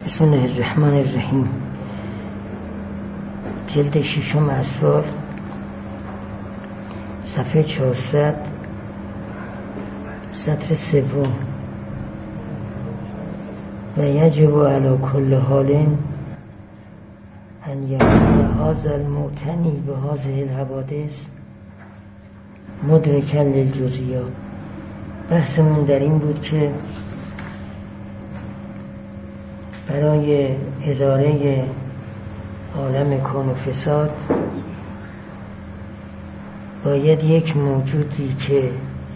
بسم الله الرحمن الرحیم. جلد 6 اطفال، صفحه 400، سطر 3. و یجب علی کل حال ان یکون هذا المعتنی بهذه الحوادث مدرکا للجزئیات. بحثمون در این بود که برای اداره عالم کون و فساد باید یک موجودی که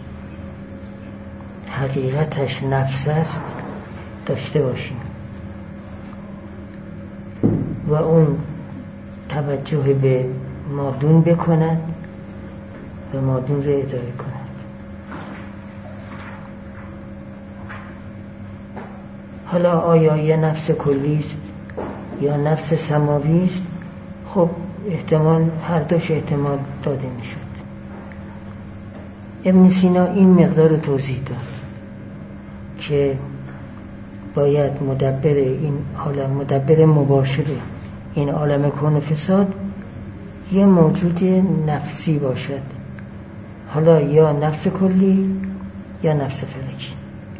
حقیقتش نفس است داشته باشیم و اون توجه به مادون بکند و مادون رو اداره کند. حالا آیا یه نفس کلی است یا نفس سماوی است؟ خب احتمال، هر دوش احتمال داده می شد. ابن سینا این مقدار رو توضیح داد که باید مدبر این عالم، مدبر مباشر این عالم کون و فساد یه موجود نفسی باشد، حالا یا نفس کلی یا نفس فلکی.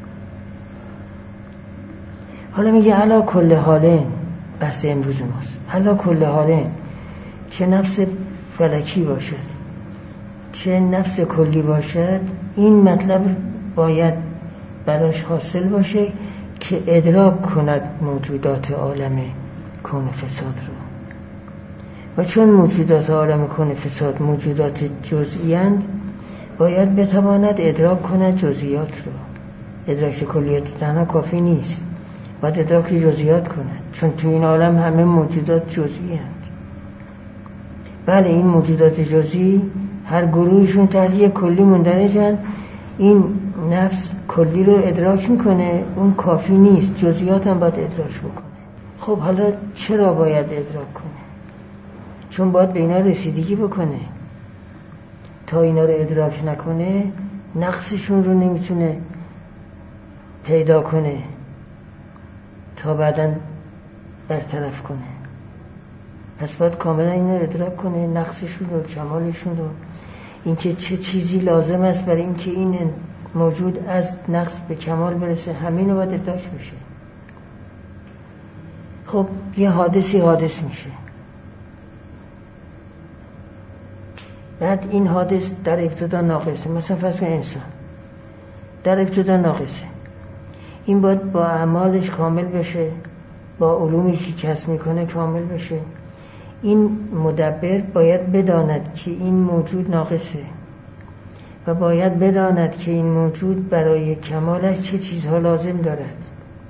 حالا میگه علا کل حالین، بحث امروز ماست، علا کل حالین، چه نفس فلکی باشد چه نفس کلی باشد، این مطلب باید براش حاصل باشه که ادراک کند موجودات عالم کون فساد رو. و چون موجودات عالم کون فساد موجودات جزئی اند، باید بتواند ادراک کند جزئیات رو. ادراک کلیات تنها کافی نیست، باید ادراک جزئیات کند، چون تو این عالم همه موجودات جزئی اند. بله، این موجودات جزئی هر گروهشون تحت یک کلی مندرجن. این نفس کلی رو ادراک میکنه، اون کافی نیست، جزئیات هم باید ادراک بکنه. خب حالا چرا باید ادراک کنه؟ چون باید به اینا رسیدگی بکنه. تا اینا رو ادراک نکنه نقصشون رو نمیتونه پیدا کنه تا بعداً برطرف کنه. پس باید کاملا اینا رو ادراک کنه، نقصشون رو، کمالشون رو، اینکه چه چیزی لازم است برای اینکه این موجود از نقص به کمال برسه، همین رو باید ادراک بشه. خب یه حادث میشه، بعد این حادث در ابتدا ناقصه. مثلا فرض کن انسان در ابتدا ناقصه، این باید با اعمالش کامل بشه، با علومی که کسب میکنه کامل بشه. این مدبر باید بداند که این موجود ناقصه و باید بداند که این موجود برای کمالش چه چیزها لازم دارد.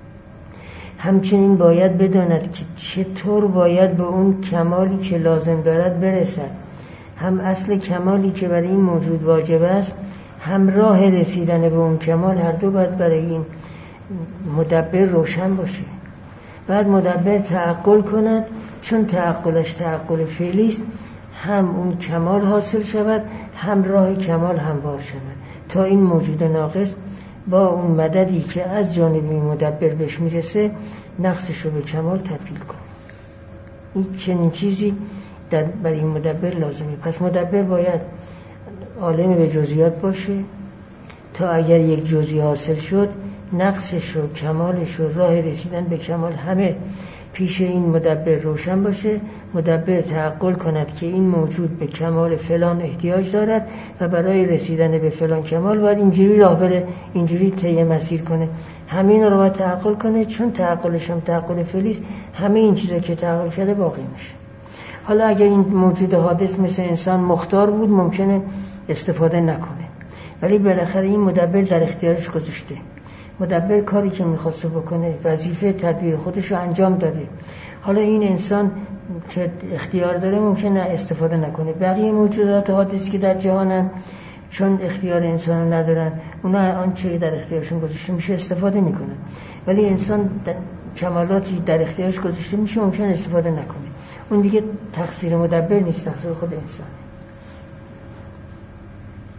همچنین باید بداند که چطور باید به اون کمالی که لازم دارد برسد. هم اصل کمالی که برای این موجود واجب است، هم راه رسیدن به اون کمال، هر دو باید برای این مدبر روشن باشه. بعد مدبر تعقل کند، چون تعقلش تعقل فعلی است، هم اون کمال حاصل شود، هم راه کمال هموار شود، تا این موجود ناقص با اون مددی که از جانب این مدبر بهش میرسه نقصش رو به کمال تبدیل کنه. این چنین چیزی برای این مدبر لازمه. پس مدبر باید عالم به جزئیات باشه تا اگر یک جزئی حاصل شد، نقصش و کمالش و راه رسیدن به کمال همه پیش این مدبر روشن باشه. مدبر تعقل کند که این موجود به کمال فلان احتیاج دارد و برای رسیدن به فلان کمال باید اینجوری راه بره، اینجوری طی مسیر کنه. همین رو باید تعقل کنه، چون تعقلش هم تعقل فعلی است، همه این چیزا که تعقل شده باقی میشه. حالا اگر این موجود حادث مثل انسان مختار بود، ممکنه استفاده نکنه، ولی بالاخره این مدبر در اختیارش گذاشته. مدبر کاری که میخواسته بکنه، وظیفه تدبیر خودش رو انجام داده. حالا این انسان که اختیار داره ممکنه استفاده نکنه. بقیه موجودات حادثی که در جهانن، چون اختیار انسان رو ندارن، اونا آنچه در اختیارشون گذاشته میشه استفاده میکنن. ولی انسان کمالاتی در اختیارش گذاشته میشه ممکنه استفاده نکنه. اون دیگه تقصیر مدبر نیست، تقصیر خود انسان.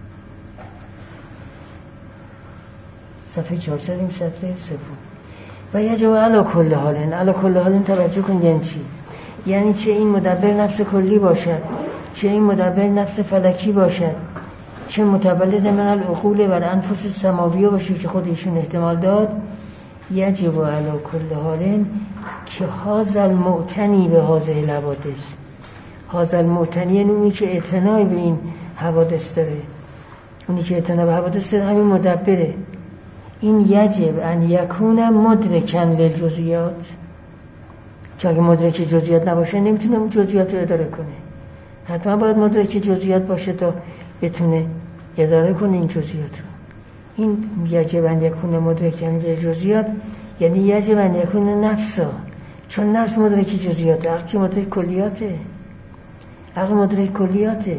صفحه 400 این سطر 3. و یجب علی کل حال توجه کن یعنی چی؟ یعنی چه این مدبر نفس کلی باشد، چه این مدبر نفس فلکی باشد، چه متولد من العقول و الانفس السماویه باشه که خودشون احتمال داد. یجب علی کل حال که هذا المعتنی به هذه الحوادث، هذا المعتنی یعنی اونی که اعتنای به این حوادث داره، اونی که اعتنا به حوادث داره همین مدبره. این یجب ان یکون مدرکن للجزئیات، چون اگه مدرک جزئیات نباشه نمیتونه اون جزئیات رو اداره کنه. حتما باید مدرک جزئیات باشه تا بتونه اداره کنه این جزئیات رو. این یجب ان یکون مدرکن للجزئیات یعنی یجب ان یکون نفسا، چون نفس مدرک جزئیاته، عقل مدرک کلیاته، عقل مدرک کلیاته،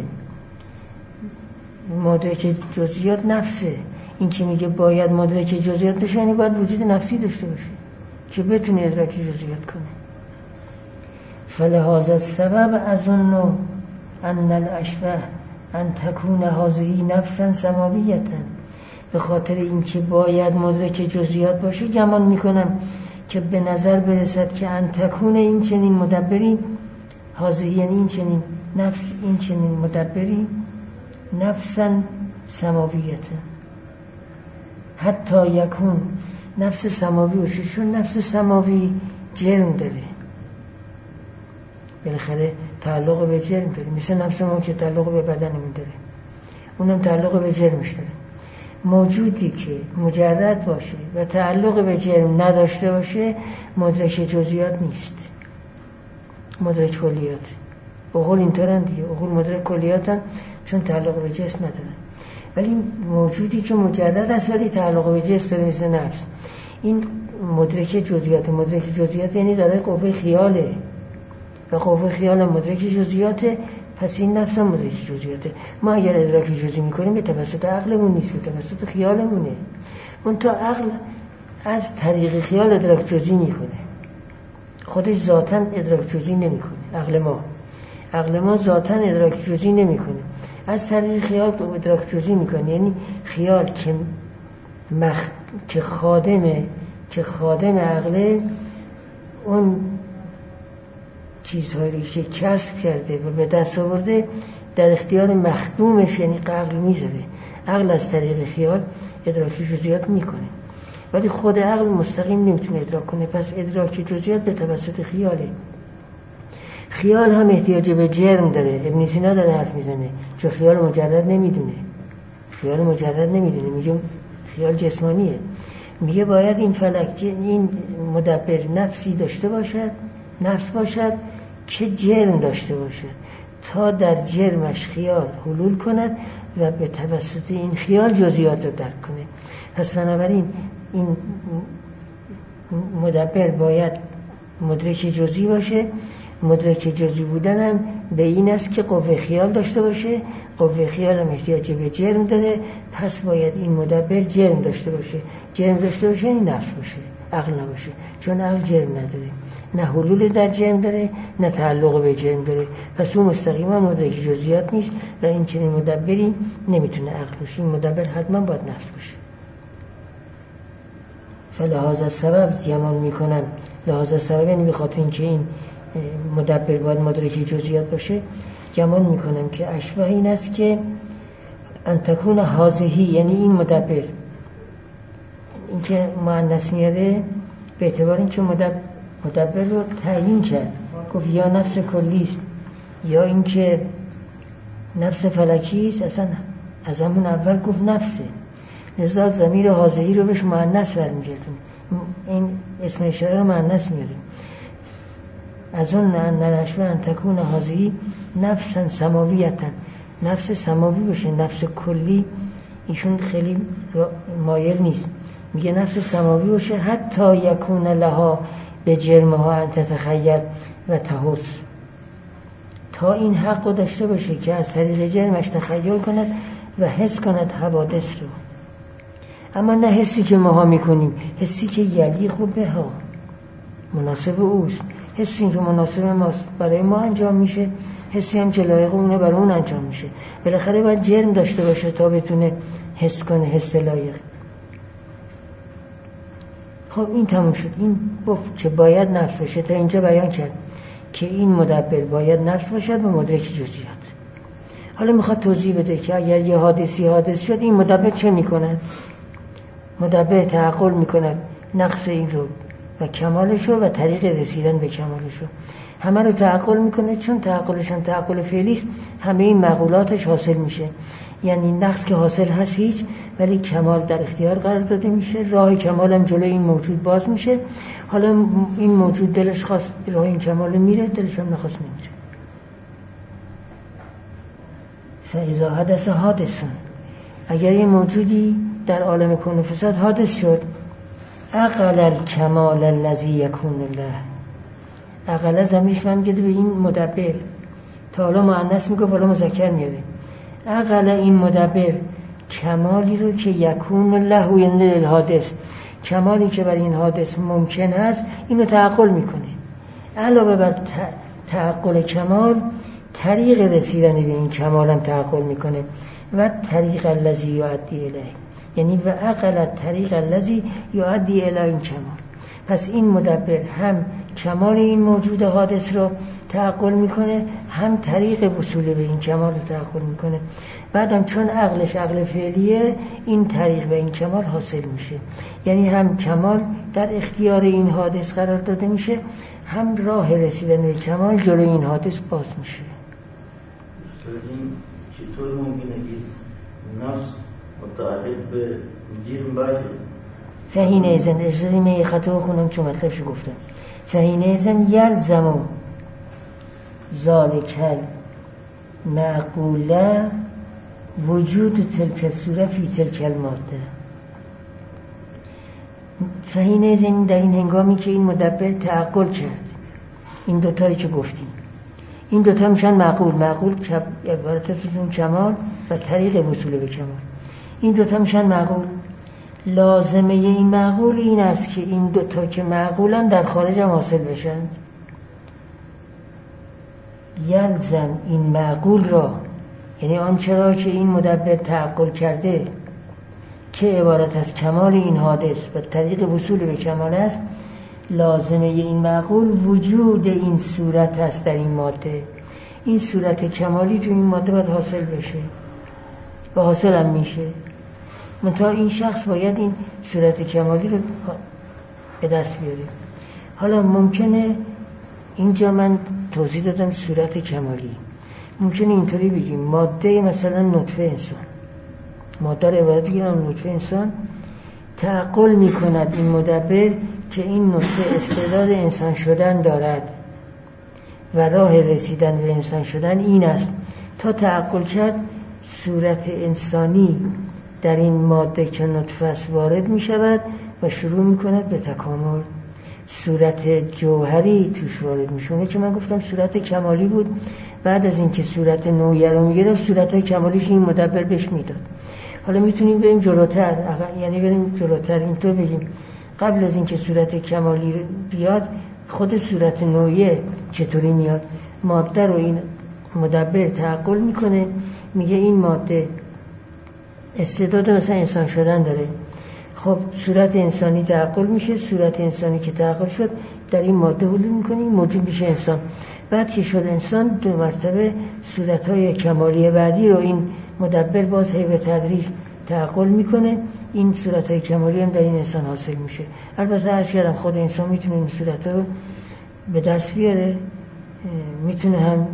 مدرک جزئیات نفسه. این که میگه باید مدرک جزئیات بشه یعنی باید وجود نفسی داشته باشه که بتونه ادراک جزئیات کنه. فلهذا السبب اظن ان الاشبه ان تكون هذه نفسا سماویه، به خاطر اینکه باید مدرک جزئیات باشه گمان میکنم که به نظر برسد که ان تكون این چنین مدبری، هذه یعنی این چنین نفس، این چنین مدبری نفسا سماویه، حتی یکون نفس سماوی باشه، چون نفس سماوی جرم داره، بالاخره تعلق به جرم داره، مثل نفس ما که تعلق به بدنمون داره، اونم تعلق به جرمش داره. موجودی که مجرد باشه و تعلق به جرم نداشته باشه مدرک جزئیات نیست، مدرک کلیات. عقول اینطورن دیگه، عقول مدرک کلیاتن چون تعلق به جسم ندارن. ولی موجودی که مجرد است ولی تعلق به جسم داره مثل نفس، این مدرک جزئیات. مدرک جزئیات یعنی داره قوه خیاله و قوه خیال مدرک جزئیاته، پس این نفس هم مدرک جزئیاته. ما اگر ادراک جزئی میکنیم به توسط عقلمون نیست، به توسط خیالمونه. اون تا عقل از طریق خیال ادراک جزئی میکنه، خودش ذاتاً ادراک جزئی نمیکنه. عقل ما ذاتاً ادراک جزئی نمیکنه، از طریق خیال ادراک جزئی میکنه. یعنی خیال که خادم عقله، اون چیزهایی که کسب کرده و به دست آورده در اختیار مخدومش یعنی عقل میذاره. عقل از طریق خیال ادراک جزئیات میکنه ولی خود عقل مستقیم نمیتونه ادراک کنه، پس ادراک جزئیات به توسط خیاله. خیال هم احتیاج به جرم داره. ابن سینا داره حرف میزنه چون خیال مجرد نمیدونه، میگه خیال جسمانیه. میگه باید این این مدبر نفسی داشته باشد، نفس باشد که جرم داشته باشد تا در جرمش خیال حلول کند و به توسط این خیال جزئیات رو درک کنه. پس بنابراین این مدبر باید مدرک جزئی باشه. مدرک جزئی بودن هم به این است که قوه خیال داشته باشه. قوه خیال هم احتیاج به جرم داره، پس باید این مدبر جرم داشته باشه. جرم داشته باشه یعنی نفس باشه، عقل نباشه، چون عقل جرم نداره، نه حلول در جرم داره نه تعلق به جرم داره، پس اون مستقیما مدرک جزئیات نیست و این چنین مدبری نمیتونه عقل باشه. این مدبر حتما باید نفس باشه. فلهذا سبب گمان میکنم، لهذا سبب یعنی به خاطر اینکه این مدبر باید مدرک جزئیات باشه، گمان میکنم که اشبه این است که ان تکون هذه یعنی این مدبر، این که مؤنث میاره به اعتبار اینکه مدبر رو تعیین کرد، گفت یا نفس کلی است یا اینکه نفس فلکی است، اصلا از همون اول گفت نفسه، لذا ضمیر هذه رو بهش مؤنث برمیگردونه، این اسم اشاره رو مؤنث میاریم. از اون نرشبه ان تکون هذه نفسا سماویتا، نفس سماوی باشه، نفس کلی ایشون خیلی مایل نیست، میگه نفس سماوی باشه حتی یکون لها به جرمها ان تتخیل و تحس، تا این حق رو داشته باشه که از طریق جرمش تخیل کند و حس کند حوادث رو، اما نه حسی که ماها میکنیم، حسی که یلیق به ها، مناسب اوست، حسی که مناسب ماست برای ما انجام میشه، حسی هم که لایق اونه برای اون انجام میشه. بالاخره باید جرم داشته باشه تا بتونه حس کنه، حس لایق. خب این تموم شد. این گفت که باید نفس باشه، تا اینجا بیان کرد که این مدبر باید نفس باشد و مدرک جزئیات. حالا میخواد توضیح بده که اگر یه حادثی حادث شد این مدبر چه میکند؟ مدبر تعقل میکند نقص این رو و کمالش رو و طریق رسیدن به کمالش رو همه رو تعقل میکنه، چون تعقلشان تعقل فعلی است همه این معقولاتش حاصل میشه. یعنی نقص که حاصل هست هیچ، ولی کمال در اختیار قرار داده میشه، راه کمال هم جلوی این موجود باز میشه. حالا این موجود دلش خواست راه این کمال میره، دلش هم نخواست نمیره. فاذا حدث حادث، اگر یه موجودی در عالم کون و فساد حادث شد، اقل الکمال الذی یکون الله، اقل زمیش من میگه به این مدبر، تا حالا مؤنث میگه حالا مذکر میاره، اقل این مدبر کمالی رو که یکون له یعنی الحادث، کمالی که برای این حادث ممکن هست اینو تعقل میکنه. علاوه بر تعقل کمال، طریق رسیدن به این کمال هم تعقل میکنه و طریق الذی یؤدی الیه، یعنی و اقل طریق الذی یؤدی الی این کمال. پس این مدبر هم کمال این موجود حادث رو تعقل میکنه، هم طریق وصول به این کمال رو تعقل میکنه. بعدم چون عقلش عقل فعلیه، این طریق به این کمال حاصل میشه. یعنی هم کمال در اختیار این حادث قرار داده میشه، هم راه رسیدن به کمال جلوی این حادث باز میشه. این چطور ممکنه که نفس متعلق به جرم باشه؟ فهین ایزن اجازه می خطا خونم چون مطلبشو گفتم. فهین ایزن یلزمو ذالکل معقوله وجود تلک الصوره فی تلک الماده. فهین ایزن در این هنگامی که این مدبر تعقل کرد این دوتایی که گفتیم، این دوتا میشن معقول. معقول عبارت است از کمال و طریق وصول به کمال. این دوتا میشن معقول. لازمه این معقول این است که این دوتا که معقولن در خارج هم حاصل بشند. یلزم این معقول را، یعنی آنچه را که این مدبر تعقل کرده که عبارت از کمال این حادث و طریق وصول به کمال است، لازمه این معقول وجود این صورت است در این ماده. این صورت کمالی تو این ماده باید حاصل بشه و حاصل هم میشه، منتها این شخص باید این صورت کمالی رو به دست بیاره. حالا ممکنه اینجا من توضیح دادم صورت کمالی، ممکنه اینطوری بگیم ماده مثلا نطفه انسان، ماده رو عبارت بگیرم نطفه انسان، تعقل میکند این مدبر که این نطفه استعداد انسان شدن دارد و راه رسیدن به انسان شدن این است. تا تعقل کرد صورت انسانی در این ماده که نطفه است وارد می شود و شروع می کند به تکامل. صورت جوهری توش وارد می شونه که من گفتم صورت کمالی بود. بعد از اینکه صورت نوعی رو می گرفت صورت کمالیش این مدبر بهش می داد. حالا میتونیم بریم جلوتر، یعنی بریم جلوتر اینطور بگیم قبل از اینکه صورت کمالی بیاد خود صورت نوعی چطوری میاد. ماده رو این مدبر تعقل میکنه، میگه این ماده استعداد مثلا انسان شدن داره. خب صورت انسانی تعقل میشه، صورت انسانی که تعقل شد در این ماده حلول میکنه، این موجود میشه انسان. بعد که شد انسان 2 مرتبه صورتهای کمالی بعدی رو این مدبر باز هی به تدریج تعقل میکنه، این صورتهای کمالی هم در این انسان حاصل میشه. البته عرض کردم خود انسان میتونه این صورتها رو به دست بیاره، میتونه هم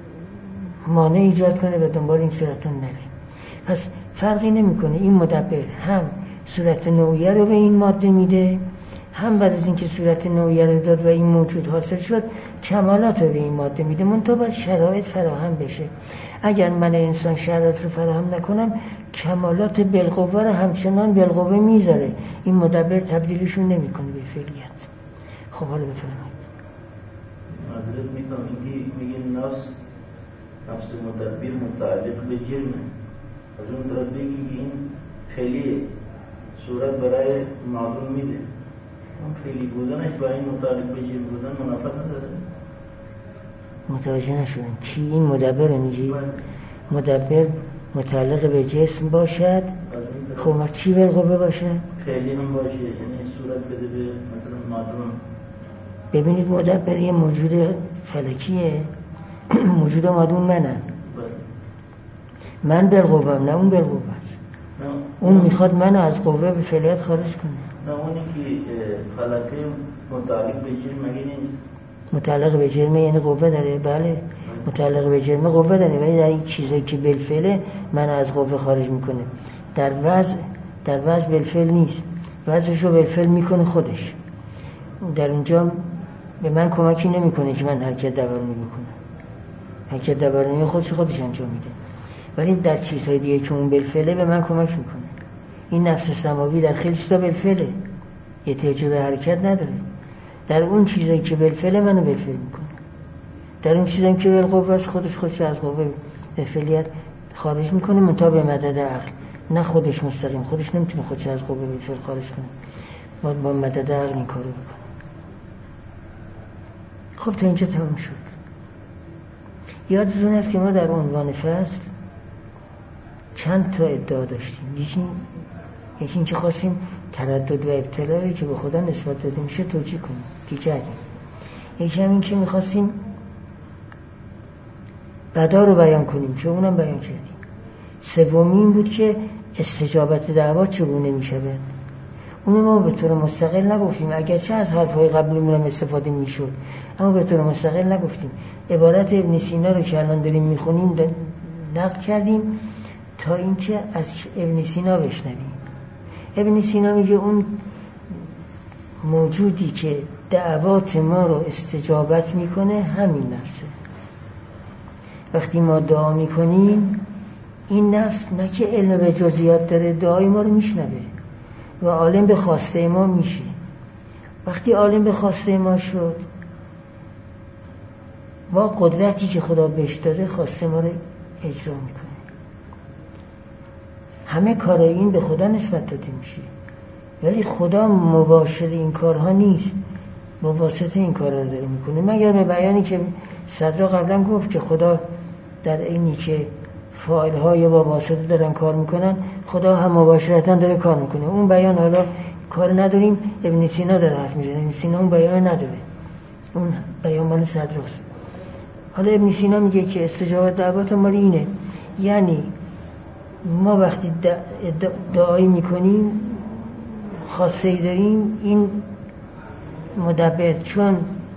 مانع ایجاد کنه و دنبال این صورتها نره. پس فرقی نمیکنه، این مدبر هم صورت نوعیه رو به این ماده میده، هم بعد از اینکه صورت نوعیه رو داد و این موجود حاصل شد کمالات رو به این ماده میده. منتها باید شرایط فراهم بشه. اگر من انسان شرایط رو فراهم نکنم کمالات بالقوه رو همچنان بالقوه میذاره، این مدبر تبدیلشون نمیکنه به فعلیت. خب حالا بفرمایید. معذرت میکنم اینکه میگه نفس مدبر متعلق به جرمه، از اون طرف بگی که این فعلی صورت برای معلوم میده، اون فعلی بودنش با این متعلق به جرم بودن منافات نداره. متوجه نشدم کی این مدبر رو میگی؟ مدبر متعلق به جسم باشد، از اون خب چی بالقوه باشه؟ فعلی هم باشه، یعنی صورت بده به مثلا مادون. ببینید مدبر یه موجود فلکیه، موجود مادون منم. من بالقوه نه اون بالقوه است. اون میخواد منو از قوه به فعلیت خارج کنه. نه اونی که فلکه متعلق به جرم مگه نیست؟ متعلق به جرم یعنی قوه داره. بله متعلق به جرم قوه داره، ولی در این چیزایی که بالفعله من از قوه خارج میکنه. در وضع بالفعل نیست، وضعشو بالفعل میکنه خودش. در اونجا به من کمکی نمیکنه که من حرکت دورانی بکنم، حرکت دورانی خودش انجام میده. ولی در چیزهای دیگه که اون بالفعله به من کمک میکنه. این نفس سماوی در خیلی چیزا بالفعله، احتیاج به حرکت نداره. در اون چیزایی که بالفعله منو بالفعل میکنه. در اون چیزایی که بالقوه است خودش از قوه به فعلیت خارج میکنه، منتها به مدد عقل، نه خودش مستقیم. خودش نمیتونه خودش از قوه به فعل خارج کنه، با مدد عقل این کارو بکنه. خب تا اینجا تمام شد. یادتون است که ما در عنوان فصل چند تا ادعا داشتیم. یکی این که خواستیم تردد و ابتلایی که به خدا نسبت داده میشه توجیه کنیم که کردیم. یکی هم این که میخواستیم بدا رو بیان کنیم که اونم بیان کردیم. سومی این بود که استجابت دعوا چگونه میشود. اونو ما به طور مستقل نگفتیم، اگرچه از حرفهای قبلیمون هم استفاده میشد، اما به طور مستقل نگفتیم. عبارت ابن سینا رو که الان داریم میخونیم نقل کردیم تا اینکه از ابن سینا بشنویم. ابن سینا میگه اون موجودی که دعوات ما رو استجابت میکنه همین نفسه. وقتی ما دعا میکنیم این نفس نه که علم به جزئیات داره، دعای ما رو میشنوه و عالم به خواسته ما میشه. وقتی عالم به خواسته ما شد با قدرتی که خدا بهش داده خواسته ما رو اجرا میکنه. همه کارای این به خدا نسبت داده میشه، ولی خدا مباشر این کارها نیست، با واسطه این کارها رو داره میکنه. مگر به بیانی که صدرا قبلا گفت که خدا در اینی که فاعل‌های با واسطه دارن کار میکنن، خدا هم مباشرتاً داره کار میکنه. اون بیان حالا کار نداریم، ابن سینا داره حرف میزنه. ابن سینا اون بیان نداره، اون بیان مال صدراست. حالا ابن سینا میگه که استجابت دعوات مال اینه، یعنی ما وقتی دعایی میکنیم خاصه‌ای داریم، این مدبر چون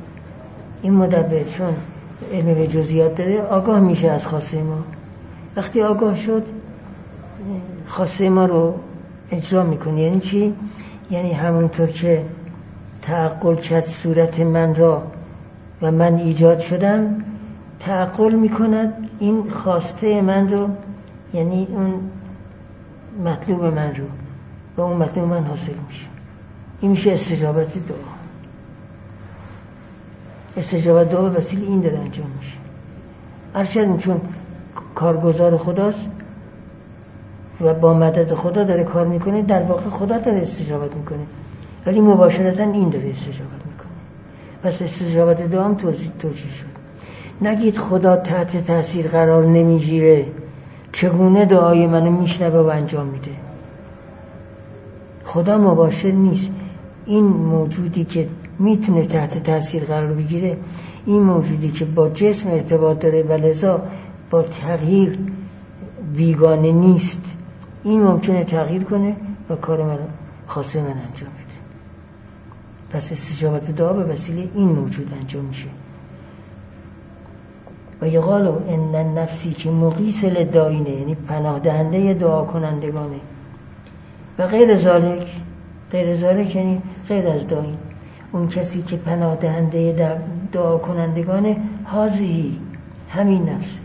علم به جزئیات داره آگاه میشه از خواسته ما. وقتی آگاه شد خواسته ما رو اجرا میکنه. یعنی چی؟ یعنی همونطور که تعقل کرد صورت من را و من ایجاد شدم، تعقل میکند این خواسته من رو، یعنی اون مطلوب من رو، و اون مطلوب من حاصل میشه. این میشه استجابت دعا. استجابت دعا به وسیله این داره انجام میشه. ارشد چون کارگزار خداست و با مدد خدا داره کار میکنه، در واقع خدا داره استجابت میکنه، ولی مباشرتا این داره استجابت میکنه. پس استجابت دعا هم توجیه شد. نگید خدا تحت تاثیر قرار نمیگیره، چگونه دعای منو میشنوه و انجام میده. خدا مباشر نیست. این موجودی که میتونه تحت تاثیر قرار بگیره، این موجودی که با جسم ارتباط داره و لذا با تغییر بیگانه نیست، این ممکنه تغییر کنه و کار من خاصه من انجام بده. پس استجابت دعا به وسیله این موجود انجام میشه. و یقالو ان النفسی که مقیس للداینه، یعنی پناه دهنده دعا کنندگانه. و غیر ذالک یعنی غیر از داین، اون کسی که پناه دهنده دعا کنندگانه، هازی همین نفسه.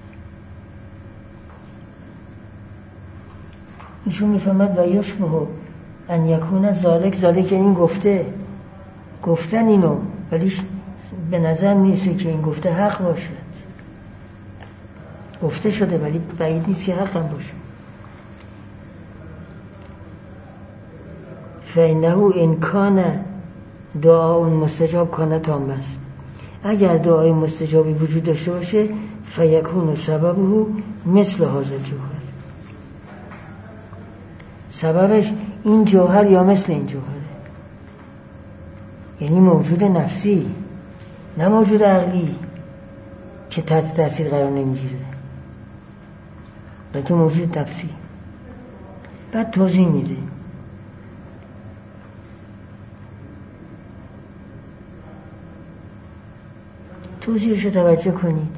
ایشون میفهمد و یشبه ان یکون ذالک یعنی این گفتن اینو، ولی به نظر میرسه که این گفته حق باشه. گفته شده ولی بعید نیست که حق هم باشه. فإنه ان کان دعا مستجاب کان تام است. اگر دعای مستجابی وجود داشته باشه، فیکون سببه مثل هذا الجوهر. سببش این جوهر یا مثل این جوهره، یعنی موجود نفسی، نه موجود عقلی که تحت تاثیر قرار نمیگیره، بلکه موجود نفسی. بعد توضیح میده توضیحش رو توجه کنید.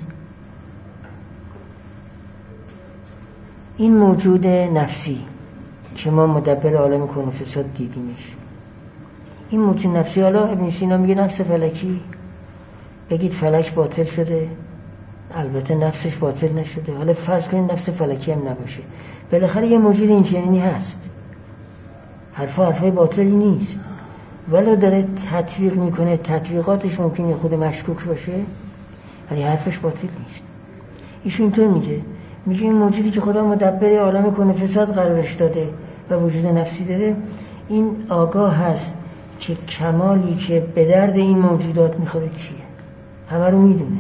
این موجود نفسی که ما مدبر عالم کون و فساد دیدیمش، این موجود نفسی، حالا ابن سینا میگه نفس فلکی، بگید فلک باطل شده، البته نفسش باطل نشده، حالا فرض کنید نفس فلکی هم نباشه، بالاخره یه موجود اینچنینی هست، حرفای باطلی نیست، ولو داره تطبیق میکنه، تطبیقاتش ممکنه خود مشکوک باشه، ولی حرفش باطل نیست. ایشون اینطور میگه این موجودی که خدا مدبر عالم کون و فساد قرارش داده و وجود نفسی داده، این آگاه هست که کمالی که به درد این موجودات میخوره چیه، همه رو میدونه،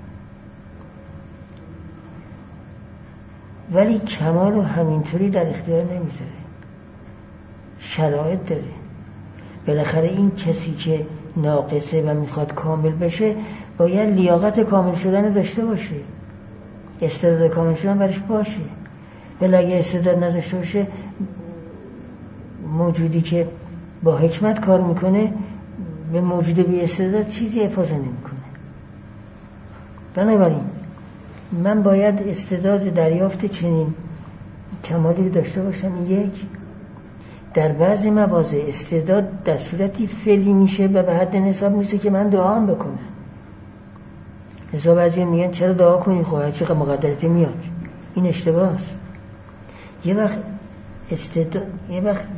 ولی کمال رو همینطوری در اختیار نمیذاره، شرایط داره. بالاخره این کسی که ناقصه و میخواد کامل بشه باید لیاقت کامل شدن داشته باشه، استعداد کامل شدن برش باشه، ولی اگه استعداد نداشته باشه، موجودی که با حکمت کار میکنه به موجود بی استعداد چیزی افاضه نمیکنه. بنابراین من باید استعداد دریافت چنین کمالی داشته باشم. یک، در بعضی مواضع استعداد در صورتی فعلی میشه و به حد نصاب میشه که من دعا هم بکنم. حساب بعضی میگن چرا دعا کنی، خب چقدر مقدرتی میاد، این اشتباه است. یه وقت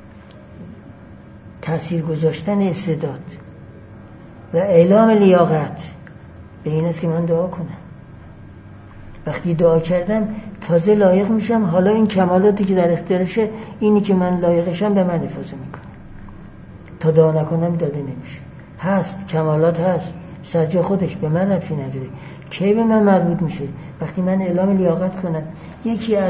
تأثیر گذاشتن استعداد و اعلام لیاقت به این است که من دعا کنم. وقتی دعا کردم تازه لایق میشم، حالا این کمالاتی که در اختیارشه، اینی که من لایقشم به من افاضه میکنه. تا دعا نکنم داده نمیشه. هست، کمالات هست، سرجا خودش، به من ربطی نداره. کی به من مربوط میشه؟ وقتی من اعلام لیاقت کنم. یکی از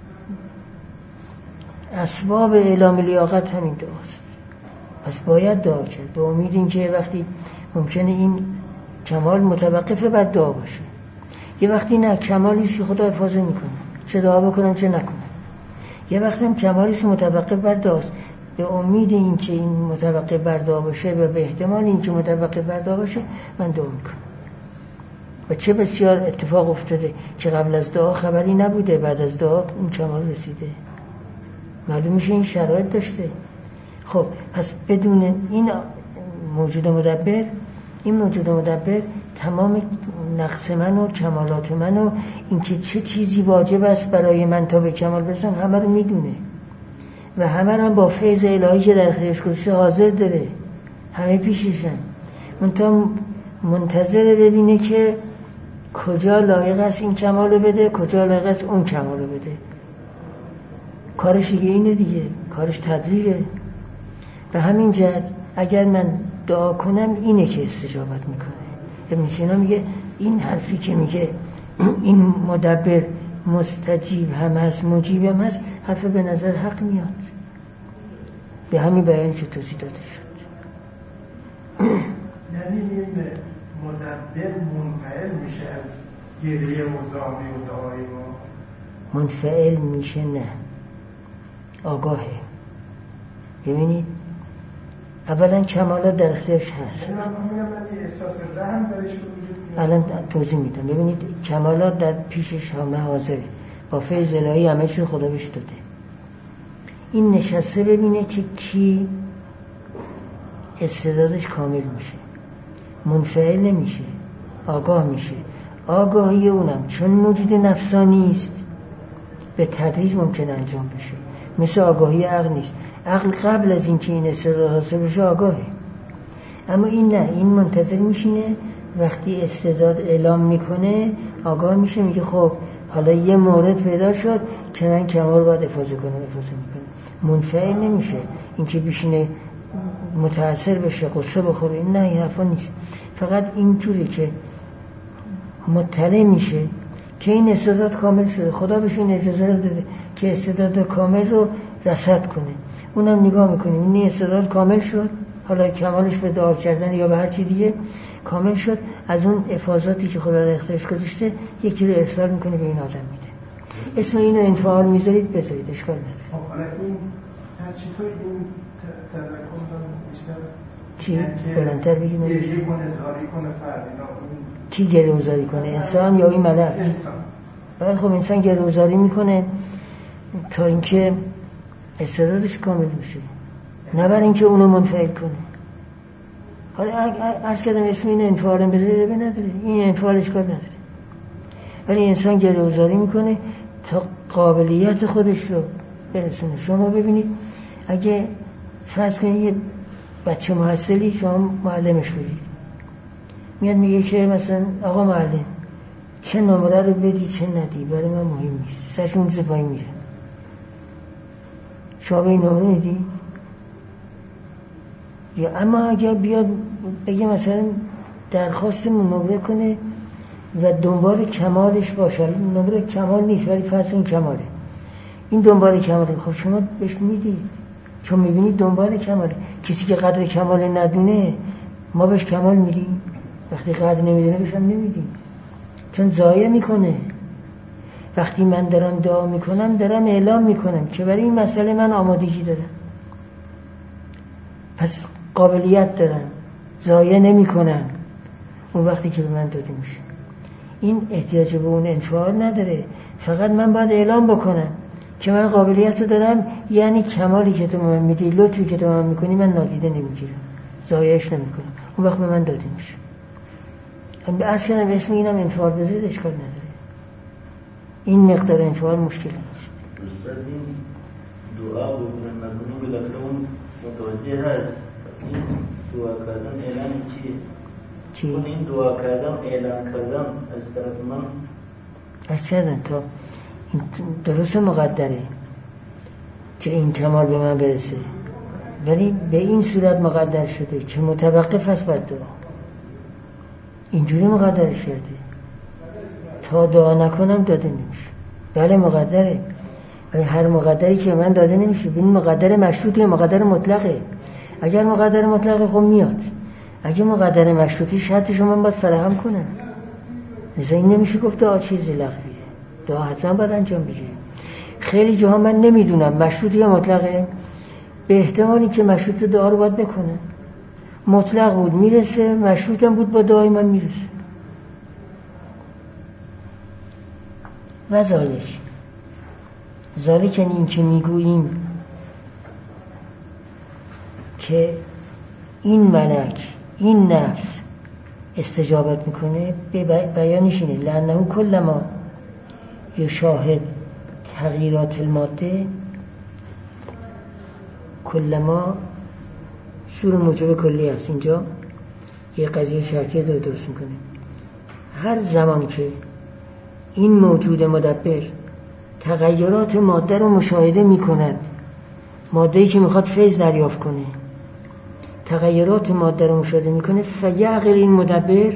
اسباب اعلام لیاقت همین دعاست. پس باید دعا کرد به امید این که وقتی ممکنه این کمال متوقف بر دعا باشه، یه وقتی نه، کمالیست که خدا حفاظه میکنه، چه دعا بکنم چه نکنم. یه وقتی هم کمالیست متوقف بر دعاست، به امید این که این متوقف بر دعا باشه و به احتمال این که متوقف بر دعا باشه من دعا میکنم. و چه بسیار اتفاق افتاده که قبل از دعا خبری نبوده، بعد از دعا اون کمال رسیده. معلوم میشه این شرایط داشته. خب پس بدون این موجود مدبر، این موجود مدبر تمام نقص من و کمالات من و اینکه چه چیزی واجب است برای من تا به کمال برسم همه رو میدونه و همه رو هم با فیض الهی که در اختیارش گذاشته حاضر داره، همه پیششن. منتظر ببینه که کجا لایق است این کمال رو بده، کجا لایق است اون کمال رو بده. کارش دیگه اینه دیگه، کارش تدبیره. به همین جهت اگر من دعا کنم اینه که استجابت میکنه. ابن سینا میگه این حرفی که میگه این مدبر مستجیب هم هست مجیب هم هست، حرف به نظر حق میاد، به همین بیان که توضیح داده شد. یعنی این مدبر منفعل میشه از گریه و زاری و دعای ما؟ منفعل میشه نه، آگاهه. ببینید اولا کمالات در اختیارش هست. الان توضیح میدم. ببینید کمالات در پیشش همه حاضره، با فیض الهی همه چیز خدا بهش داده. این نشسته ببینه که کی استعدادش کامل میشه، منفعل نمیشه، آگاه میشه. آگاهی اونم چون موجود نفسانی است به تدریج ممکن انجام بشه، مثل آگاهی عقل نیست. عقل قبل از اینکه این استعداد حاصل بشه آگاهه، اما این نه، این منتظر میشینه وقتی استعداد اعلام میکنه آگاه میشه، میگه خب حالا یه مورد پیدا شد که من کمال باید افاضه کنم، افاضه میکنه. منفعل نمیشه، اینکه بیشینه متاثر بشه، قصه بخوره، این نه، این حرفا نیست. فقط اینطوری که مطلع میشه که این استعداد کامل شده، خدا بهش این اجازه رو داده که استعداد کامل رو رصد کنه. اونم نگاه میکنیم این استعداد کامل شد، حالا کمالش به دعا کردن یا به هر چی دیگه کامل شد، از اون افاضاتی که خدا در اختیارش گذاشته یکی رو ارسال میکنه به این آدم میده. اسم اینو انفعال میذارید بذارید، اشکال نداره. حالا این پس چطور این تذکر بیشتر چی؟ بلندتر بگید. گریه کنه، زاری کنه فرد کی گریه و زاری کنه؟ انسان یا این ملک؟ انسان. ولی خب انسان گریه و زاری میکنه تا اینکه استعدادش کامل بشه، نه برای اینکه اونو منفعل کنه. حالا عرض کردم اسم این انفعالم بذاره به نداره، این انفعالش کار نداره. ولی انسان گریه و زاری میکنه تا قابلیت خودش رو برسونه. شما ببینید اگه فرض کنید یه بچه محصلی شما معلمش بودید، میاد میگه که مثلا آقا معلم چه نمره رو بدی چه ندی برای من مهم نیست، سرشون زفایی میره. شما به این نمره میدی؟ یا اما اگر بیاد بگه مثلا درخواستمون نمره کنه و دنبال کمالش باشه، نمره کمال نیست ولی فرض این کماله، این دنبال کماله، خب شما بهش میدید چون میبینید دنبال کماله. کسی که قدر کمال ندونه ما بهش کمال میدیم، وقتی قدر نمیدونه بهش هم نمیدیم، چون ضایع میکنه. وقتی من دارم دعا میکنم دارم اعلام میکنم که برای این مسئله من آمادگی دارم، پس قابلیت دارم، ضایع نمیکنم اون وقتی که به من داده میشه. این احتیاج به اون انفعال نداره، فقط من باید اعلام بکنم که من قابلیت رو دارم، یعنی کمالی که تو من میدی، لطفی که تو من میکنی من نادیده نمیگیرم، ضایعش نمیکنم، اون وقت به من داده میشه. اصلا اسم اینم انفعال بذارید اشکال نداره. این مقدار انفعال مشکل نیست. دوستان این دعا بکنن نکنن بالاخره اون متوجه هست. پس این دعا کردن اعلان چیه؟ اون این دعا کردن اعلان کردن از طرف من از چردن تا این درست مقدره که این کمال به من برسه، ولی به این صورت مقدر شده که متوقف هست بر دعا. اینجوری مقدرش کرده تا دعا نکنم داده نمیشه. بله مقدره، ولی هر مقدری که من داده نمیشه. ببین مقدر مشروطی مقدر مطلقه. اگر مقدر مطلقه خب میاد، اگه مقدر مشروطی شرطش من باید فراهم کنم. مثلا این نمیشه گفت دعا چیزی لغویه، دعا حتما باید انجام بگیره. خیلی جاها من نمیدونم مشروطی یا مطلقه، به احتمالی که مشروط دعا رو باید بکنه. مطلق بود میرسه، مشروطم بود با دعای من میرسه. و ذالک یعنی این که میگوییم که این ملک این نفس استجابت میکنه، به بیانش اینه لانه کلما یشاهد تغییرات الماده، کلما سور موجب کلی هست، اینجا یه قضیه شرطیه داره درست میکنه. هر زمان که این موجود مدبر تغییرات ماده رو مشاهده میکند، ماده‌ای که میخواد فیض دریافت کنه تغییرات ماده رو مشاهده میکنه، فیعقل این مدبر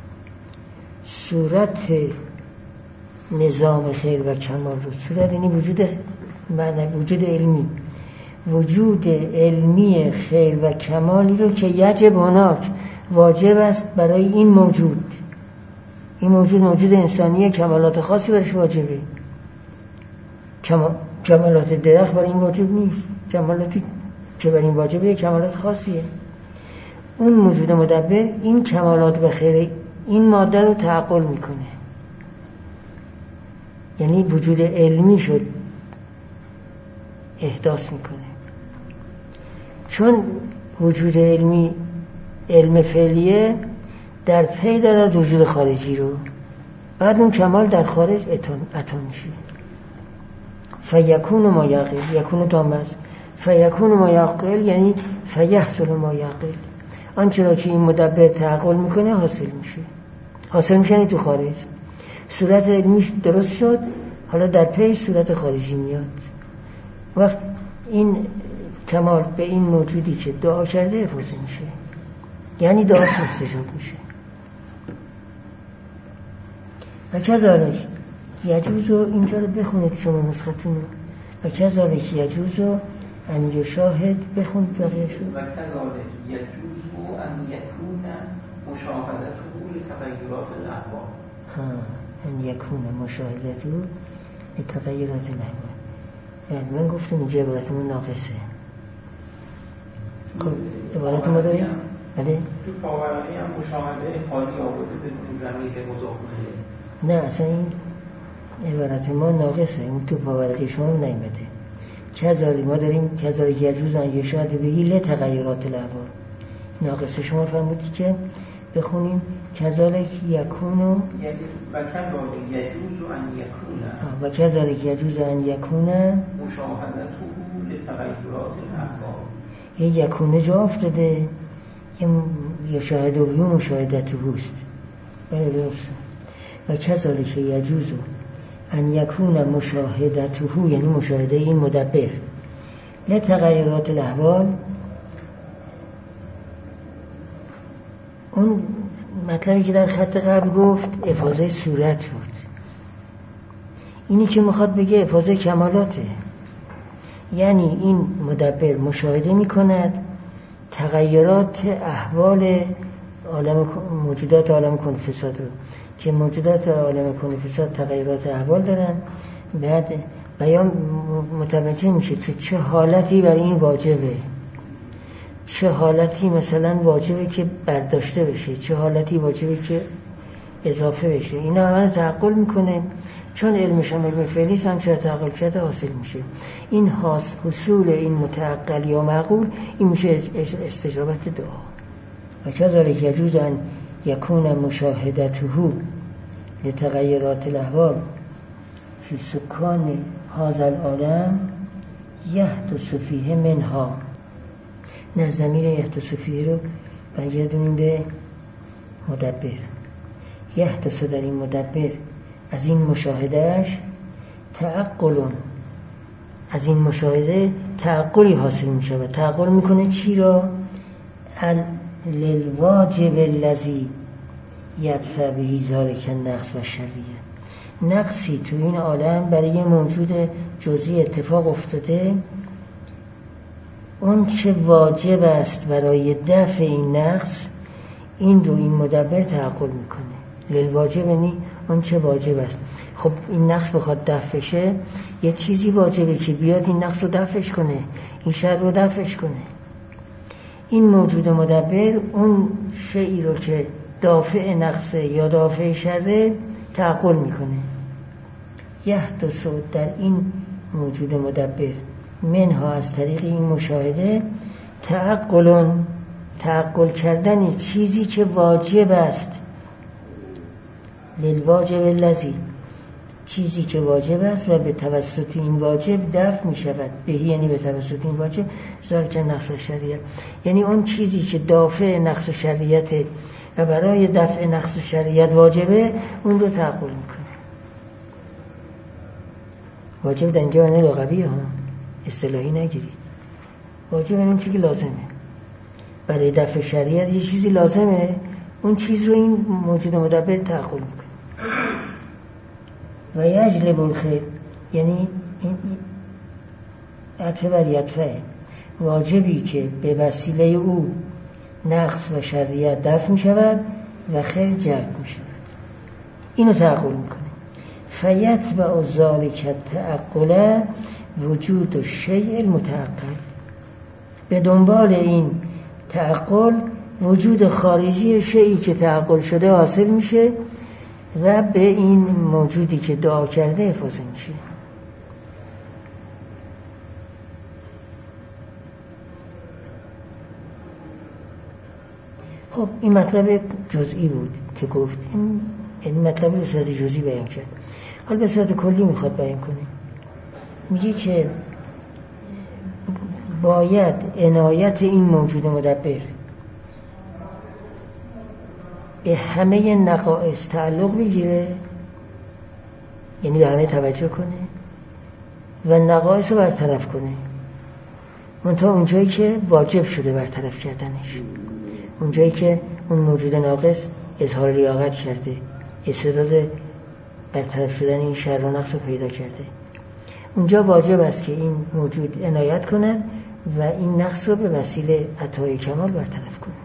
صورت نظام خیر و کمال رو، صورت یعنی وجود علمی، وجود علمی خیر و کمالی رو که یجب هناک واجب است برای این موجود. این موجود انسانیه، کمالات خاصی برش واجبه. کمالات درخت برای این واجب نیست، کمالاتی که برای این واجبه کمالات خاصیه. اون موجود مدبر این کمالات و خیر این ماده رو تعقل میکنه، یعنی وجود علمی شد احداث میکنه. چون وجود علمی علم فعلیه، در پی دارد وجود خارجی رو، بعد اون کمال در خارج عطا میشه. فیکون ما یعقل، یکون تامست، فیکون ما یعقل یعنی فیحصل ما یعقل، آنچه را که این مدبر تعقل میکنه حاصل میشه یعنی تو خارج. صورت علمیش درست شد، حالا در پی صورت خارجی میاد. وقت این کمال به این موجودی که دعا کرده افاضه میشه، یعنی دعاش استجاب میشه. و کذالک یجوز رو اینجا رو بخونید شما نسختون رو، و کذالک یجوز ان یشاهد بخون بقیه شد و کذالک یجوز ان یکون مشاهدته لتغیرات الاحوال ان یکون مشاهدته لتغیرات الاحوال. یعنی من گفتم اینجا عبارتمون ناقصه. خب عبارت ما داریم؟ بله؟ تو پاورقی هم مشاهده حالی آورده بدون ضمیر مضاف الیه. نه اصلا این عبارت ما ناقصه، اون تو پاورقی شما نیامده. کذالک ما داریم کذالک یجوز ان یشاهد بهی لتغیرات الاحوال. ناقصه شما فرمودید که بخونیم کذالک یکون و کذالک یجوز ان یکون و کذالک یجوز ان یکون مشاهدته لتغیرات الاحوال. یه یکونه جا افتاده یه شاهده و یه مشاهدته است. بله درست. و کذالک یجوز ان یکون مشاهدته یعنی مشاهده این مدبر لتغیرات الاحوال. اون مطلبی که در خط قبل گفت افاضه صورت بود، اینی که میخواد بگه افاضه کمالاته. یعنی این مدبر مشاهده میکند تغیرات احوال موجودات عالم کون فساد رو، که موجودات عالم کون فساد تغیرات احوال دارن، بعد بیان متوجه میشه که چه حالتی برای این واجبه، چه حالتی مثلا واجبه که برداشته بشه، چه حالتی واجبه که اضافه بشه. اینا همه تعقل میکنه، چون علمش هم علم فعلی هم چه تعقل کرده حاصل میشه. این حصول این متعقل یا معقول این میشه استجابت دعا. و کذالک یجوز ان یکون مشاهدته لتغیرات الاحوال فی سکان هذا العالم یحدث فیه منها. نه ضمیر یحدث فیه رو برگردونیم به مدبر. یحدث در این مدبر از این مشاهدهش تعقلون، از این مشاهده تعقلی حاصل میشه و تعقل میکنه چی را؟ للواجب الذی یدفع به ذلک النقص و شریعه. نقصی تو این عالم برای یه موجود جزئی اتفاق افتاده، اون چه واجب است برای دفع این نقص این رو این مدبر تعقل میکنه. للواجب یعنی اون چه واجب است. خب این نقص بخواد دفع شه یه چیزی واجبه که بیاد این نقص رو دفعش کنه، این شر رو دفعش کنه. این موجود مدبر اون شیئی رو که دافع نقصه یا دافع شره تعقل میکنه. یحدث در این موجود مدبر منها از طریق این مشاهده تعقلون، تعقل کردن چیزی که واجب است، للواجب الذی چیزی که واجب است و به توسط این واجب دفع می شود. بهی یعنی به توسط این واجب ذالک نقص شریعت، یعنی اون چیزی که دافع نقص شریعت و برای دفع نقص شریعت واجبه اون رو تعقل میکنه. واجب در اینجا معنی لغوی ها، اصطلاحی نگیرید. واجب یعنی اون چیزی که لازمه برای دفع شریعت، یه چیزی لازمه، اون چیز رو این موجود مدبر تعقل میکنه. و یجلب الخیر یعنی این عطف بر یدفعه، واجبی که به وسیله او نقص و شریعت دفع می شود و خیر جلب می شود، اینو تعقل میکنه. فیتبع ذلک التعقل وجود الشیء المتعقل، به دنبال این تعقل وجود خارجی شیئی که تعقل شده حاصل میشه و به این موجودی که دعا کرده افاضه میشه. خب این مطلب جزئی بود که گفتیم، این مطلب به صورت جزئی بیان کرد. حالا به صورت کلی میخواد بیان کنه. میگه که باید عنایت این موجود مدبر به همه نقائص تعلق بگیره، یعنی به همه توجه کنه و نقائص رو برطرف کنه، منتها اونجایی که واجب شده برطرف کردنش، اونجایی که اون موجود ناقص اظهار لیاقت کرده، استعداد برطرف شدن این شر و نقص رو پیدا کرده، اونجا واجب است که این موجود عنایت کند و این نقص رو به وسیله عطای کمال برطرف کند.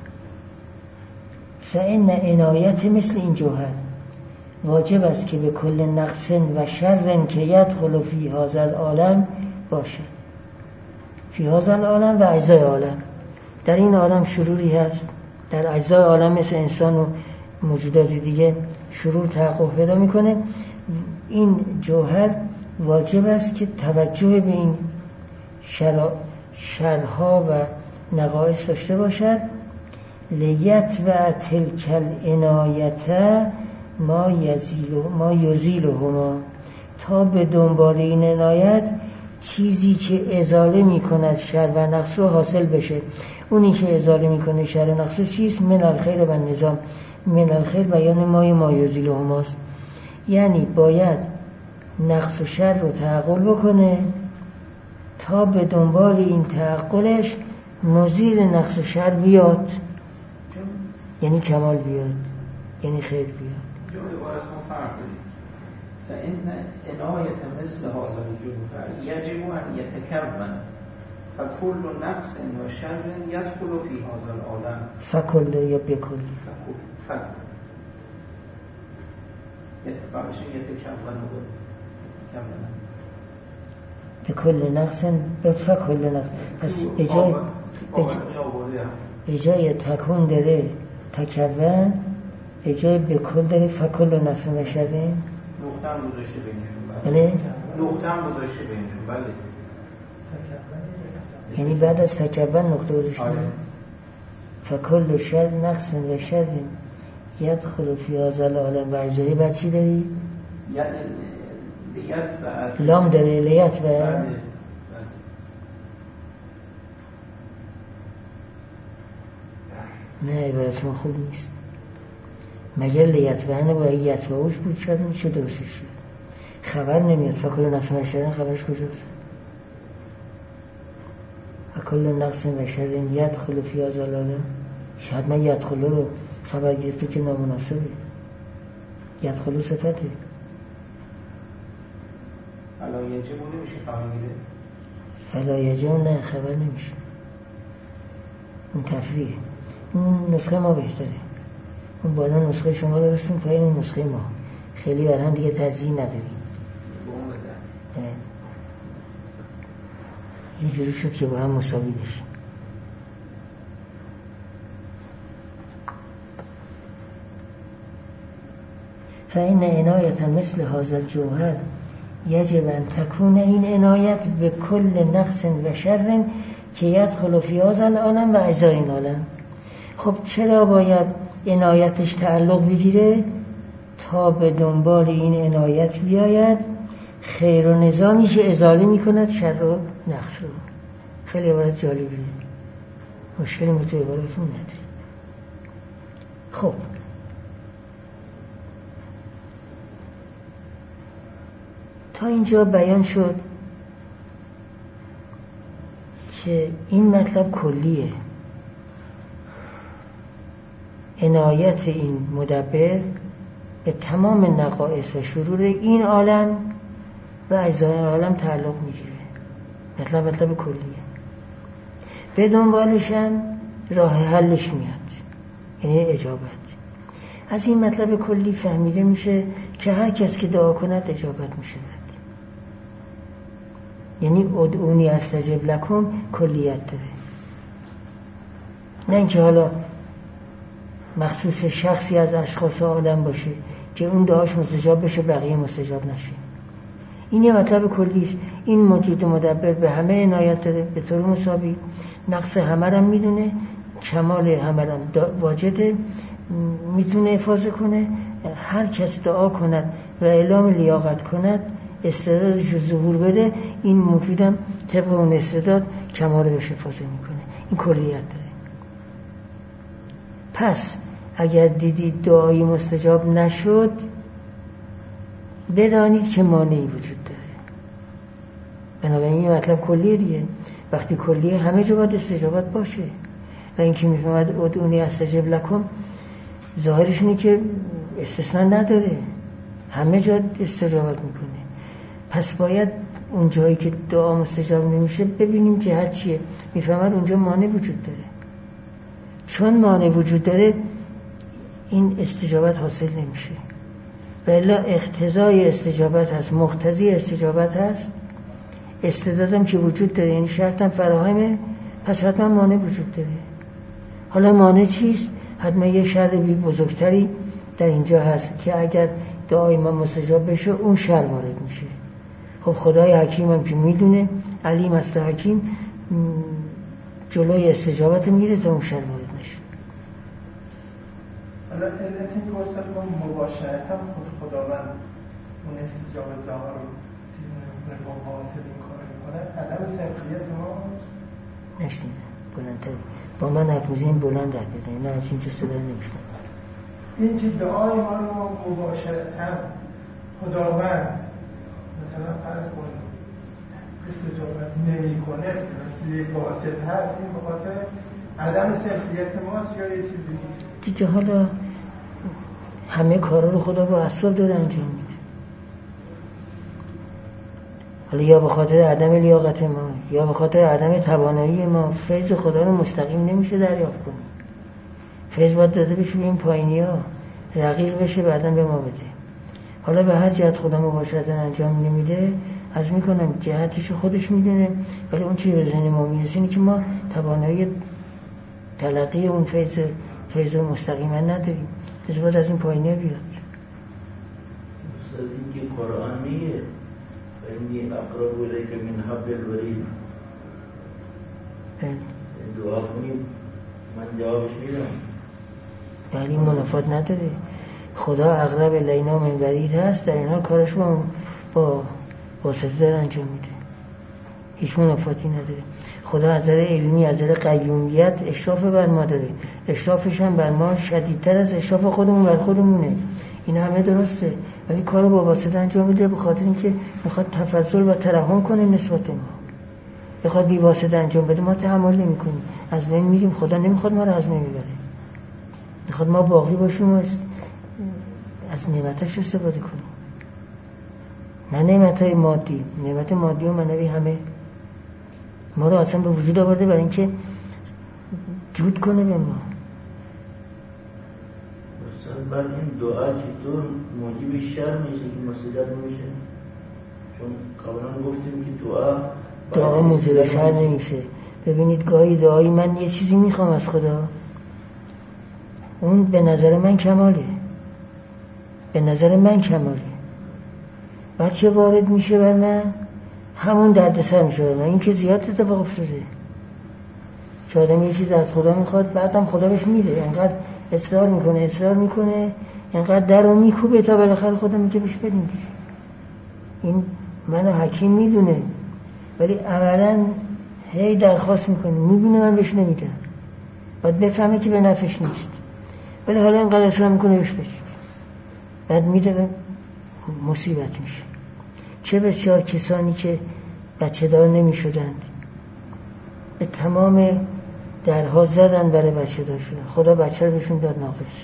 فإن عنایت مثل این جوهر واجب است که به کل نقص و شر که یدخل فی هذا العالم باشد. فی هذا العالم و اجزای عالم. در این عالم شروری هست، در اجزای عالم مثل انسان و موجودات دیگه شرور تحقق پیدا میکنه. این جوهر واجب است که توجه به این شرها و نقائص داشته باشد. لیت و تلک العنایت ما یزیلهما، تا به دنبال این عنایت چیزی که ازاله میکند شر و نقص رو حاصل بشه. اونی که ازاله میکنه شر و نقص چیست؟ من الخیر و النظام. من الخیر بیان ما یزیلهماست، یعنی باید نقص و شر رو تعقل بکنه تا به دنبال این تعقلش مزیل نقص و شر بیاد، یعنی کمال بیاد، یعنی خیر بیاد. جو عبارتون فرق داریم. فإن عنایت مثل هذا الجوهر یجب ان یتکون فکل نقص و شر یدخل فی هذا العالم. فکل یا بکل؟ فکل یتکون به کل نقص به فکل نقص. پس به جای تکون داره تکون، به جای به کل داره فکل نقص و شر. نقطه هم گذاشته بینشون. بله؟ نقطه هم گذاشته بینشون. بله. یعنی بعد از تکون نقطه گذاشته. فکل شر نقص و شر یدخل فی هذا العالم. و اجزایی بعد چی دارید؟ لام داره، لیت و نه عبارتون خوب نیست. مگر لیت و هنه باید یت و اوش بود شد میشه درستش شد. خبر نمیاد. فکل نقص و شر خبرش کجاست؟ فکل نقص و شر یدخل فی هذا العالم. شاید من یدخل رو خبر گرفته که نامناسبه. یدخل صفته. فلا یجب نمیشه خبر گیره؟ فلا یجب نه خبر نمیشه. این تفریه. این نسخه ما بهتره. اون بالا نسخه شما درستون، پایین نسخه ما. خیلی بر هم دیگه ترجیح نداریم. یه جوری شد که با هم مساوی بشیم. فإن عنایت مثل هذا الجوهر یجب ان تکون. این عنایت به کل نقص و شر که یدخل فی هذا العالم و اجزای این عالم. خب چرا باید عنایتش تعلق بگیره؟ تا به دنبال این عنایت بیاید خیر و نظامیش ازاله میکند شر و نقص رو. خیلی عبارت جالبیه، مشکلی تو عبارتون نداری. خب تا اینجا بیان شد که این مطلب کلیه. عنایت این مدبر به تمام نقائص و شرور این عالم و اجزای عالم تعلق میگیره. مطلب کلیه. به دنبالش هم راه حلش میاد، یعنی اجابت. از این مطلب کلی فهمیده میشه که هر کس که دعا کند اجابت میشه. یعنی ادعونی استجب لکم کلیت داره، نه اینکه حالا مخصوص شخصی از اشخاص عالم باشه که اون دعاش مستجاب بشه بقیه مستجاب نشه. این یه مطلب کلیست. این موجود مدبر به همه عنایت داره به طور مساوی. نقص همه رو میدونه، کمال همه رو واجده، میتونه افاظه کنه. هر کس دعا کند و اعلام لیاقت کند، استعدادش رو ظهور بده، این موجودم طبق اون استعداد کمال بهش افاظه میکنه. این کلیت داره. پس اگر دیدید دعایی مستجاب نشد، بدانید که مانعی وجود داره. بنابراین این مطلب کلیه دیگه. وقتی کلیه همه جا باید استجابت باشه. و این که میفهمد ادعونی استجب لکم ظاهرش اینه که استثناء نداره، همه جا استجابت میکنه. پس باید اون جایی که دعا مستجاب نمیشه ببینیم جهت چیه. میفهمد اونجا مانع وجود داره. چون مانع وجود داره این استجابت حاصل نمیشه. بلا اقتضای استجابت هست، مقتضی استجابت هست، استعدادم که وجود داره، یعنی شرطم فراهمه، پس حتما مانع وجود داره. حالا مانع چیست؟ حتما یه شر بزرگتری در اینجا هست که اگر دعای من مستجاب بشه اون شر وارد میشه. خب خدای حکیم هم که میدونه، علیم است حکیم، جلوی استجابت میگیره تا اون شر وارد نشه. حالا علت این که استاد ما مباشرت هم خداوند اون استجابت دعا رو حاصل میکنه، عدم سرقیت ما نشنیدم بلندتر با من حرف میزنیم، بلند حرف بزنیم، نه از این که صدا نمیشنم. این که دعای ما رو مباشرت هم خداوند مثلا فرض کنیم استجابت نمی کنه، مثل یک واسط هست، این به خاطر عدم سرقیت ماست یا یه چیزی نیست دیگه؟ حالا همه کارا رو خدا با اسباب داره انجام میده. حالا یا به خاطر عدم لیاقت ما یا به خاطر عدم توانایی ما فیض خدا رو مستقیم نمیشه دریافت کنیم. فیض باید داده بشه به این پایینی ها، رقیق بشه بعداً به ما بده. حالا به هر جهت خدا مباشرتاً انجام نمیده، از میکنم جهتش خودش میدونه، ولی اون چی به ذهن ما میرسه اینه که ما توانایی تلقی اون فیض رو مستقیما نداریم. از باید از این پایینی بیاد. مثلا اینکه قرآن میگه اینی اقرب الیک من حبل الورید، دعا کنید من جوابش میدم. یعنی منافات نداره. خدا اقرب الینا من ورید هست، در این حال کارش با واسطه داره انجام میده، هیچ منافاتی نداره. خدا از نظر علمی، از نظر قیومیت اشراف بر ما داره، اشرافش هم بر ما شدیدتر از اشراف خودمون بر خودمونه. این همه درسته، ولی کارو با واسطه انجام میده به خاطر اینکه میخواد تفضل و ترحم کنه نسبت ما. بخواد بی واسطه انجام بده ما تحمل نمی‌کنیم، از بین میریم. خدا نمیخواد ما رو از بین ببره، میخواد ما باقی باشیم و از نعمتش استفاده کنیم. نه نعمتهای مادی، نعمت مادی و معنوی همه ما رو اصلا به وجود آورده برای اینکه جود کنه به ما. مثلا بعد این دعا چطور موجب شر میشه که مستجاب نمیشه؟ چون قبلا گفتیم که دعا موجب شر نمیشه. ببینید گاهی دعایی من یه چیزی میخوام از خدا، اون به نظر من کماله، بعد که وارد میشه بر من همون دردسر میشه بر من. این که زیاد اتفاق افتاده. شاید یه چیز از خدا میخواد، بعدم خدا بهش میده، انقدر اصرار میکنه انقدر در رو میکوبه تا بالاخره خدا میگه بهش بدین دیگه. این منو حکیم میدونه، ولی عملا هی درخواست میکنه، میبینه من بهش نمیدم، باید بفهمه که به نفعش نیست، ولی حالا اینقدر اصرار میکنه بهش بدین، بعد میده مصیبت میشه. چه بسیار کسانی که بچه دار نمی شدند به تمام درها زدن برای بچه دار شدن، خدا بچه رو بهشون داد ناقص،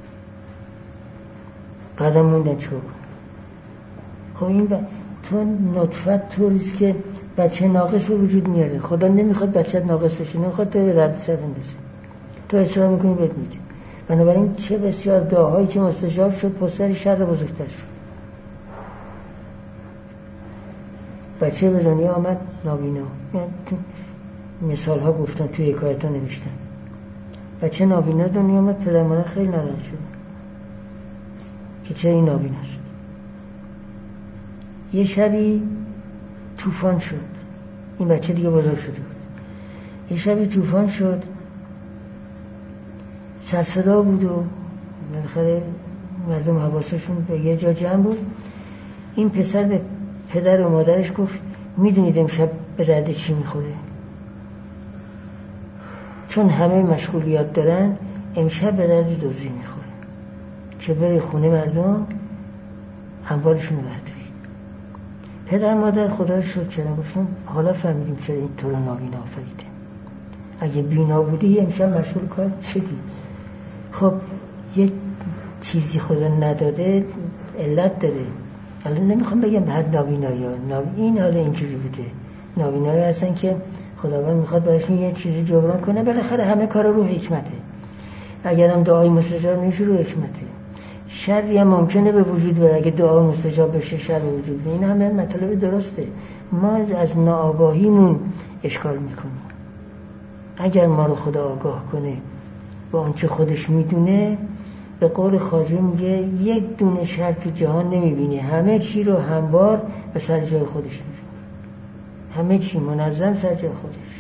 بعدم موندن چوب. خب این تو نطفت طوریست که بچه ناقص به وجود میاره. خدا نمیخواد بچه ناقص بشه، نمیخواد تو به درد سر بندازه، تو اصرار میکنی بهت میده. بنابراین چه بسیار دعاهایی که مستجاب شد پسر شر بزرگتر شد. بچه به دنیا آمد نابینا، مثال ها گفتن توی حکایت ها نوشتن. بچه نابینا دنیا آمد، پدر مادر خیلی ناراحت شد که چه این نابیناست. یه شبی طوفان شد، این بچه دیگه بزرگ شده بود. یه شبی طوفان شد، سرصدا بود و بالاخره مردم حواسشون به یه جا جمع بود. این پسر به پدر و مادرش گفت میدونید امشب به درد چی میخوره؟ چون همه مشغولیات دارن امشب به درد دزدی میخوره که بره خونه مردم اموالشون رو برداری. پدر مادر خدا رو شکر کردن، گفتن حالا فهمیدیم چرا این تو رو نابینا آفریده. اگه بینا بودی امشب مشغول کار شدی. خب یه چیزی خدا نداده علت داره، حالا نمیخوام بگم بعد نابینایی ها، این حالا اینجوری بوده، نابینایی هستن که خداوند میخواد براشون یه چیزی جبران کنه، بالاخره همه کار رو حکمته، اگرم دعای مستجاب نمیشه رو حکمته. شری هم ممکنه به وجود بیاد، اگه دعا مستجاب بشه شر به وجود بیاد، این همه مطلب درسته. ما از ناآگاهیمون اشکال میکنیم. اگر ما رو خدا آگاه کنه با آنچه خودش میدونه، به قول خواجه میگه یک دونه شر تو جهان نمیبینی، همه چی رو هموار به سر جای خودش میبینی، همه چی منظم سر جای خودش.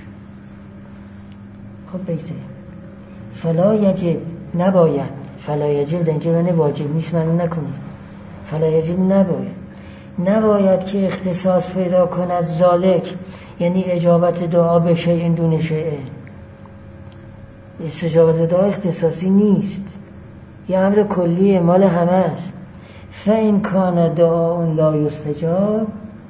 خب بیزه فلا یجب، نباید، فلا یجب در اینجا معنی واجب نیست، معنی نکنید، فلا یجب نباید که اختصاص پیدا کند ذالک، یعنی اجابت دعا به شیء دون شیء. استجابت دعا اختصاصی نیست، یه امر کلیه، مال همه است. فإن کان دعاء لا یستجاب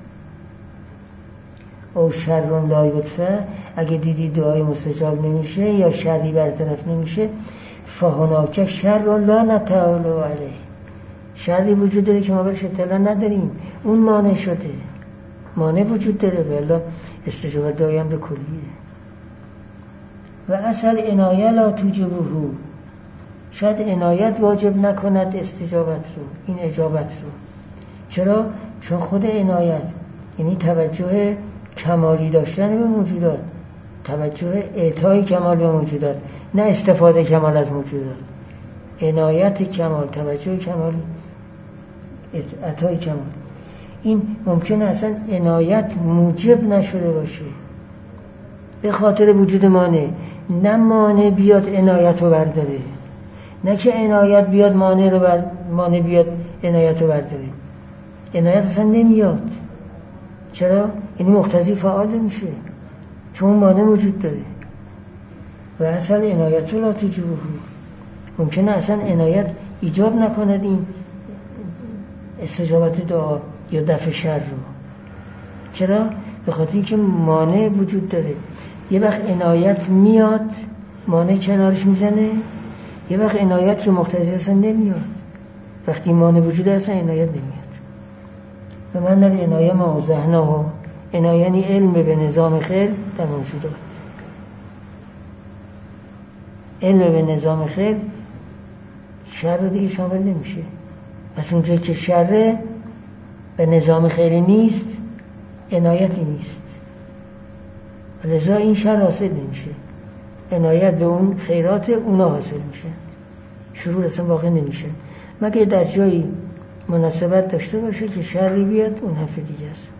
او شر لا یدفع، اگه دیدی دعای مستجاب نمیشه یا شری برطرف نمیشه، فهناک شر لا نتعالى علیه، شری وجود داره که ما برش اطلاع نداریم، اون مانع شده، مانع وجود داره، ولی استجابت دعایی هم به کلیه. و اصل عنایه لا توجبه، شاید عنایت واجب نکند استجابت رو، این اجابت رو. چرا؟ چون خود عنایت یعنی توجه کمالی داشتن به موجودات، توجه اعطای کمال به موجودات، نه استفاده کمال از موجودات. عنایت کمال، توجه کمال، عطای کمال. این ممکنه اصلا عنایت موجب نشده باشه به خاطر وجود مانع، نه مانع بیاد عنایت رو برداره، نه که عنایت بیاد مانع بیاد عنایت رو برداره. عنایت اصلا نمیاد. چرا؟ یعنی مقتضی فعال نمیشه، چون مانع وجود داره. و اصل عنایت لا توجبه، ممکنه اصلا عنایت ایجاب نکند این استجابت دعا یا دفع شر رو. چرا؟ به خاطر اینکه مانع وجود داره. یه وقت عنایت میاد مانع کنارش میزنه، یه وقت عنایت که مقتضی اصلا نمیاد. وقتی مانع وجود داره اصلا عنایت نمیاد. و من در عنایه ما اوزهناه، عنایه یعنی علم به نظام خیر در موجودات. علم به نظام خیر شر رو دیگه شامل نمیشه. پس اونجایی که شر به نظام خیری نیست، عنایتی نیست، لذا این شر حاصل نمیشه. عنایت به اون خیرات اونا حاصل میشه، شرور اصلا واقع نمیشه، مگه در جایی مناسبت داشته باشه که شری بیاد، اون حرف دیگه است.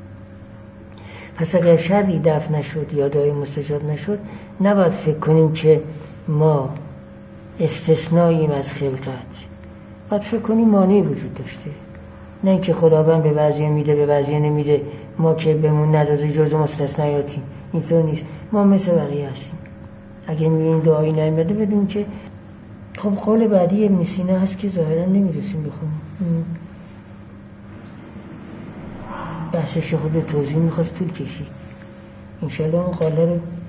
پس اگر شری دفع نشد یا دعای مستجاب نشد، نباید فکر کنیم که ما استثناییم از خلقت، باید فکر کنیم مانعی وجود داشته، نه اینکه خداوند به بعضی میده به بعضی نمیده، ما که بهمون نداده جز مستثنیاتیم. اینطور نیست، ما مثل بقیه هستیم. اگه میبینیم دعایی نمیده بدون که خب قول بعدی ابن سینا هست که ظاهرا نمیرسیم بخونیم، بحثش خود توضیح میخواست طول کشید. انشالله اون قوله رو